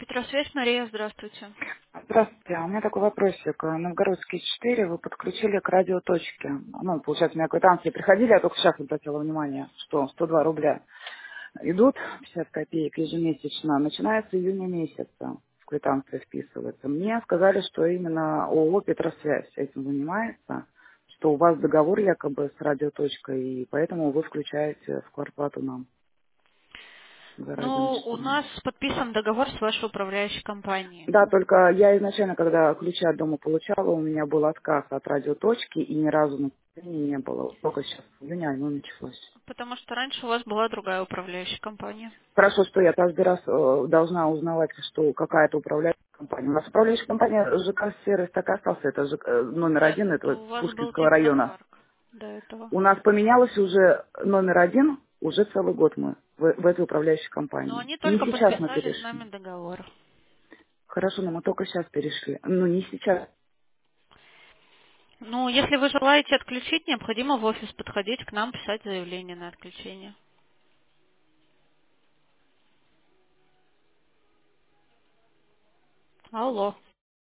Петросвязь, Мария, здравствуйте. Здравствуйте. У меня такой вопросик. Новгородский 4 вы подключили к радиоточке. Ну, получается, у меня квитанции приходили, я только сейчас обратила внимание, что 102 рубля идут, 50 копеек ежемесячно. Начиная с июня месяца в квитанции вписывается. Мне сказали, что именно ООО «Петросвязь» этим занимается, что у вас договор якобы с радиоточкой, и поэтому вы включаете в квартплату нам за Ну, у радионачисление. нас подписан договор с вашей управляющей компанией. Да, только я изначально, когда ключи от дома получала, у меня был отказ от радиоточки, и ни разу начисления не было. Только сейчас, в июне оно началось. Потому что раньше у вас была другая управляющая компания. Хорошо, что я каждый раз должна узнавать, что какая-то управляющая компания. У нас управляющая компания ЖК-сервис так и остался, это номер Нет, один, это у вас был Пушкинского района. технопарк до этого. У нас поменялось уже номер один, уже целый год мы в этой управляющей Но компании. они Не только сейчас мы подписали с перешли. нами договор. Хорошо, но мы только сейчас перешли. Ну, не сейчас. Ну, если вы желаете отключить, необходимо в офис подходить к нам, писать заявление на отключение. Алло.